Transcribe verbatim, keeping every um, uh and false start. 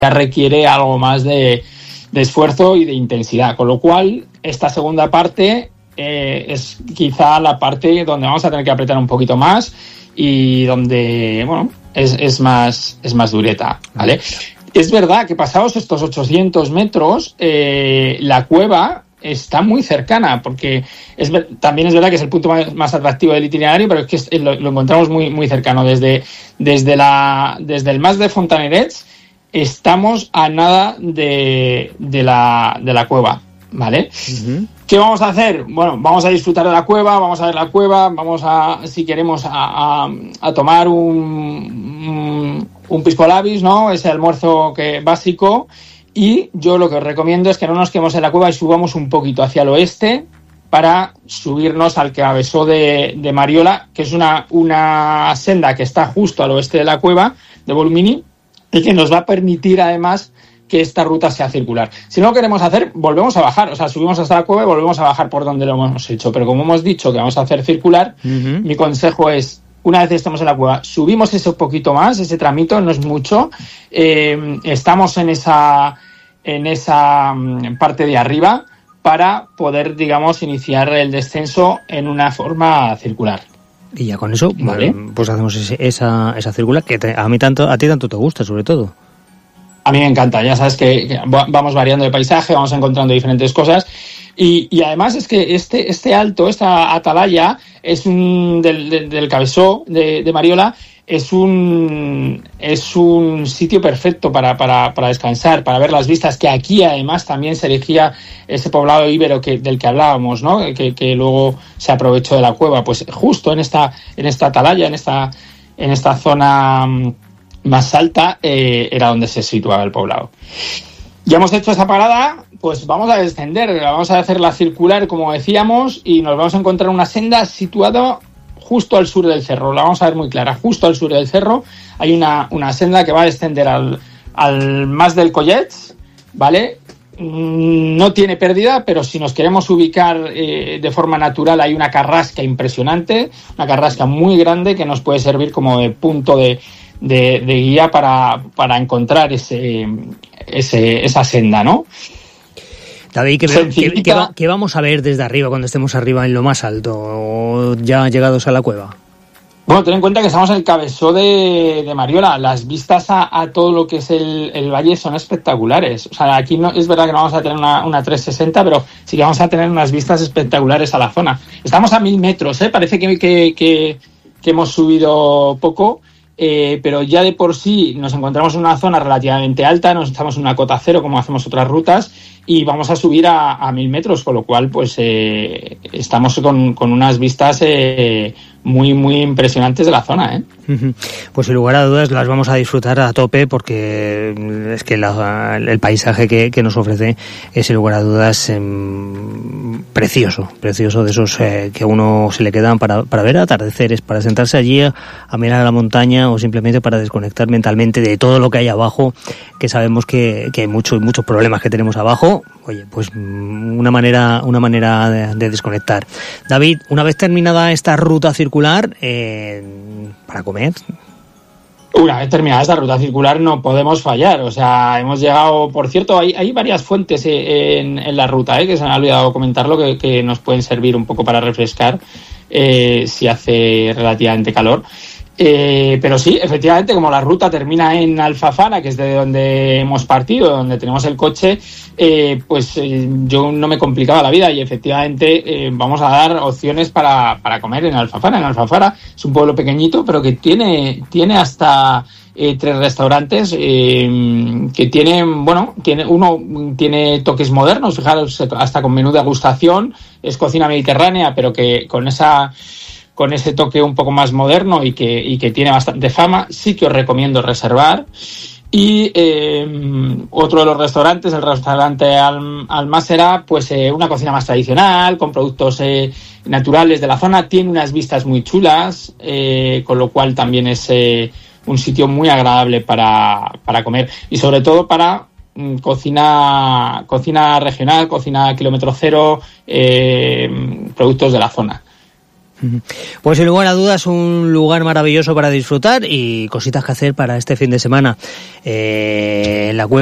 requiere algo más de, de esfuerzo y de intensidad, con lo cual esta segunda parte eh, es quizá la parte donde vamos a tener que apretar un poquito más y donde, bueno, es, es más es más dureta, ¿vale? Es verdad que pasados estos ochocientos metros, eh, la cueva está muy cercana, porque es, también es verdad que es el punto más, más atractivo del itinerario, pero es que es, lo, lo encontramos muy, muy cercano. Desde, desde, la, desde el Mas de Fontanerets estamos a nada de, de, la, de la cueva, ¿vale? Uh-huh. ¿Qué vamos a hacer? Bueno, vamos a disfrutar de la cueva, vamos a ver la cueva, vamos a, si queremos, a, a, a tomar un, un, un pisco labis, ¿no? Ese almuerzo que, básico. Y yo lo que os recomiendo es que no nos quedemos en la cueva y subamos un poquito hacia el oeste para subirnos al Cabesó de, de Mariola, que es una, una senda que está justo al oeste de la cueva de Volumini y que nos va a permitir además que esta ruta sea circular. Si no lo queremos hacer, volvemos a bajar, o sea, subimos hasta la cueva y volvemos a bajar por donde lo hemos hecho. Pero como hemos dicho que vamos a hacer circular, uh-huh. Mi consejo es, una vez estemos en la cueva, subimos ese poquito más, ese tramito, no es mucho, eh, estamos en esa, en esa parte de arriba para poder, digamos, iniciar el descenso en una forma circular. Y ya con eso, ¿vale? Pues hacemos ese, esa, esa circular que te, a mí tanto, a ti tanto te gusta, sobre todo. A mí me encanta, ya sabes que, que vamos variando de paisaje, vamos encontrando diferentes cosas y, y además es que este, este alto, esta atalaya es un del, del, del Cabesó de, de Mariola, es un es un sitio perfecto para, para, para descansar, para ver las vistas, que aquí además también se erigía ese poblado íbero que, del que hablábamos, ¿no? Que, que luego se aprovechó de la cueva, pues justo en esta, en esta atalaya, en esta, en esta zona más alta eh, era donde se situaba el poblado. Ya hemos hecho esa parada, pues vamos a descender, vamos a hacer la circular como decíamos y nos vamos a encontrar una senda situada justo al sur del cerro, la vamos a ver muy clara, justo al sur del cerro hay una, una senda que va a descender al, al Mas del Collets, ¿vale? No tiene pérdida, pero si nos queremos ubicar eh, de forma natural hay una carrasca impresionante, una carrasca muy grande que nos puede servir como de punto de De, de guía para, para encontrar ese, ese esa senda, ¿no? David, ¿qué, ¿qué, qué, ¿qué vamos a ver desde arriba cuando estemos arriba en lo más alto o ya llegados a la cueva? Bueno, ten en cuenta que estamos en el Cabesó de, de Mariola. Las vistas a, a todo lo que es el, el valle son espectaculares. O sea, aquí no es verdad que no vamos a tener una, una trescientos sesenta, pero sí que vamos a tener unas vistas espectaculares a la zona. Estamos a mil metros, ¿eh? Parece que, que, que, que hemos subido poco. Eh, pero ya de por sí nos encontramos en una zona relativamente alta, nos estamos en una cota cero como hacemos otras rutas y vamos a subir a, a mil metros, con lo cual pues eh, estamos con, con unas vistas eh, muy muy impresionantes de la zona, ¿eh? Pues sin lugar a dudas las vamos a disfrutar a tope porque es que la, el paisaje que, que nos ofrece es sin lugar a dudas eh, precioso, precioso de esos eh, que a uno se le quedan para, para ver atardeceres, para sentarse allí a, a mirar a la montaña o simplemente para desconectar mentalmente de todo lo que hay abajo, que sabemos que, que hay muchos muchos problemas que tenemos abajo. Oye, pues una manera una manera de, de desconectar. David, una vez terminada esta ruta circular, eh, para comer. Una vez terminada esta ruta circular no podemos fallar, o sea, hemos llegado, por cierto, hay, hay varias fuentes en, en la ruta, ¿eh? Que se me ha olvidado comentarlo, que, que nos pueden servir un poco para refrescar eh, si hace relativamente calor. Eh, pero sí, efectivamente, como la ruta termina en Alfafara, que es de donde hemos partido, donde tenemos el coche, eh, pues eh, yo no me complicaba la vida y efectivamente eh, vamos a dar opciones para, para comer en Alfafara. En Alfafara es un pueblo pequeñito, pero que tiene, tiene hasta eh, tres restaurantes eh, que tienen, bueno, tiene uno tiene toques modernos, fijaros, hasta con menú de degustación, es cocina mediterránea, pero que con esa... con ese toque un poco más moderno y que, y que tiene bastante fama, sí que os recomiendo reservar. Y eh, otro de los restaurantes, el restaurante Al, Almásera, pues eh, una cocina más tradicional, con productos eh, naturales de la zona, tiene unas vistas muy chulas, eh, con lo cual también es eh, un sitio muy agradable para, para comer y sobre todo para mm, cocina, cocina regional, cocina kilómetro cero, eh, productos de la zona. Pues sin lugar a dudas un lugar maravilloso para disfrutar y cositas que hacer para este fin de semana. Eh, la cueva